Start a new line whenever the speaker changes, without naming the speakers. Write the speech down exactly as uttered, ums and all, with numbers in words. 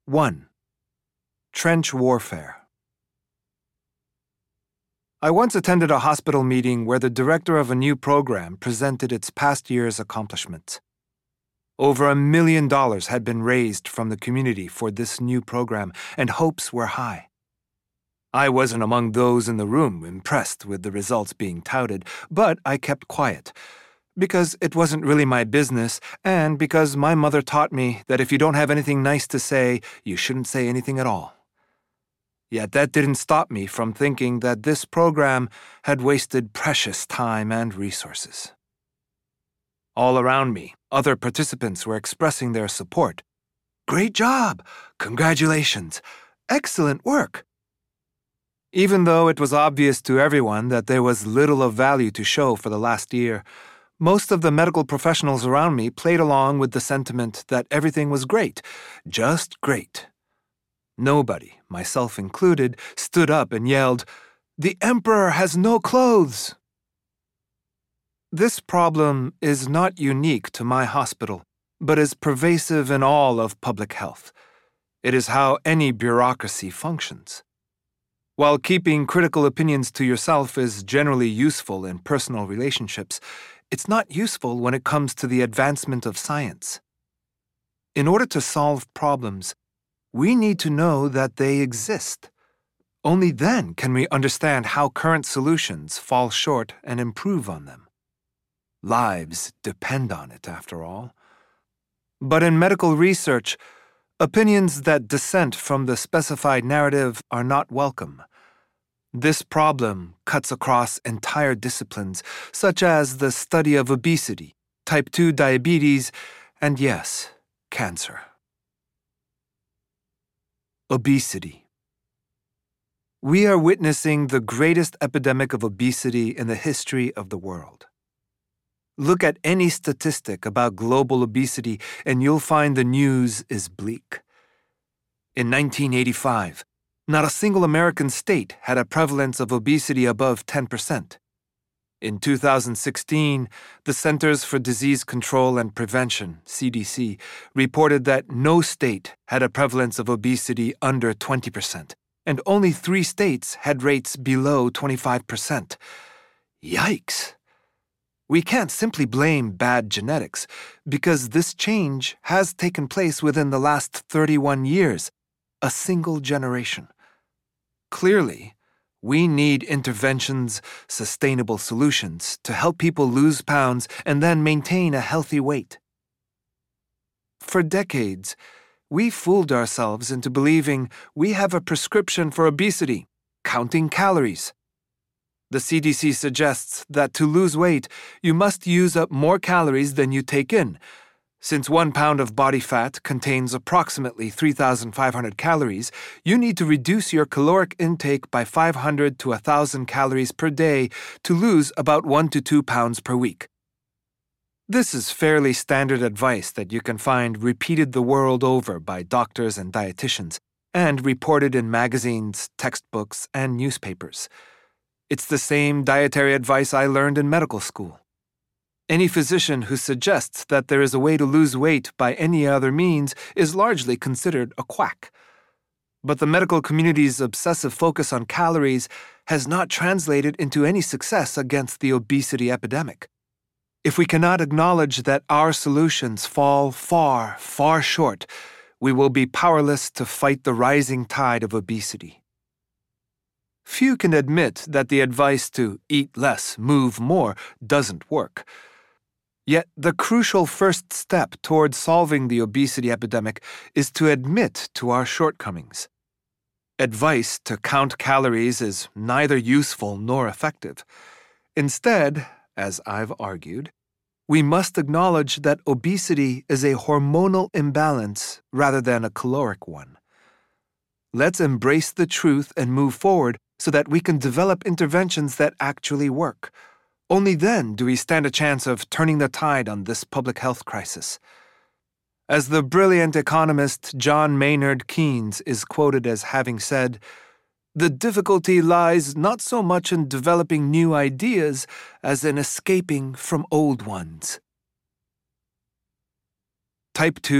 one. Trench warfare. I once attended a hospital meeting where the director of a new program presented its past year's accomplishments. Over a million dollars had been raised from the community for this new program, and hopes were high. I wasn't among those in the room impressed with the results being touted, but I kept quiet, because it wasn't really my business, and because my mother taught me that if you don't have anything nice to say, you shouldn't say anything at all. Yet that didn't stop me from thinking that this program had wasted precious time and resources. All around me, other participants were expressing their support. Great job! Congratulations! Excellent work! Even though it was obvious to everyone that there was little of value to show for the last year, most of the medical professionals around me played along with the sentiment that everything was great, just great. Nobody, myself included, stood up and yelled, "The Emperor has no clothes!" This problem is not unique to my hospital, but is pervasive in all of public health. It is how any bureaucracy functions. While keeping critical opinions to yourself is generally useful in personal relationships, it's not useful when it comes to the advancement of science. In order to solve problems, we need to know that they exist. Only then can we understand how current solutions fall short and improve on them. Lives depend on it, after all. But in medical research, opinions that dissent from the specified narrative are not welcome. This problem cuts across entire disciplines, such as the study of obesity, type two diabetes, and yes, cancer. Obesity. We are witnessing the greatest epidemic of obesity in the history of the world. Look at any statistic about global obesity and you'll find the news is bleak. In nineteen eighty-five, not a single American state had a prevalence of obesity above ten percent. In two thousand sixteen, the Centers for Disease Control and Prevention, C D C, reported that no state had a prevalence of obesity under twenty percent, and only three states had rates below twenty-five percent. Yikes! We can't simply blame bad genetics, because this change has taken place within the last thirty-one years, a single generation. Clearly, we need interventions, sustainable solutions, to help people lose pounds and then maintain a healthy weight. For decades, we fooled ourselves into believing we have a prescription for obesity, counting calories. The C D C suggests that to lose weight, you must use up more calories than you take in. Since one pound of body fat contains approximately three thousand five hundred calories, you need to reduce your caloric intake by five hundred to one thousand calories per day to lose about one to two pounds per week. This is fairly standard advice that you can find repeated the world over by doctors and dietitians, and reported in magazines, textbooks, and newspapers. It's the same dietary advice I learned in medical school. Any physician who suggests that there is a way to lose weight by any other means is largely considered a quack. But the medical community's obsessive focus on calories has not translated into any success against the obesity epidemic. If we cannot acknowledge that our solutions fall far, far short, we will be powerless to fight the rising tide of obesity. Few can admit that the advice to eat less, move more doesn't work. Yet the crucial first step toward solving the obesity epidemic is to admit to our shortcomings. Advice to count calories is neither useful nor effective. Instead, as I've argued, we must acknowledge that obesity is a hormonal imbalance rather than a caloric one. Let's embrace the truth and move forward so that we can develop interventions that actually work. Only then do we stand a chance of turning the tide on this public health crisis. As the brilliant economist John Maynard Keynes is quoted as having said, "The difficulty lies not so much in developing new ideas as in escaping from old ones." Type two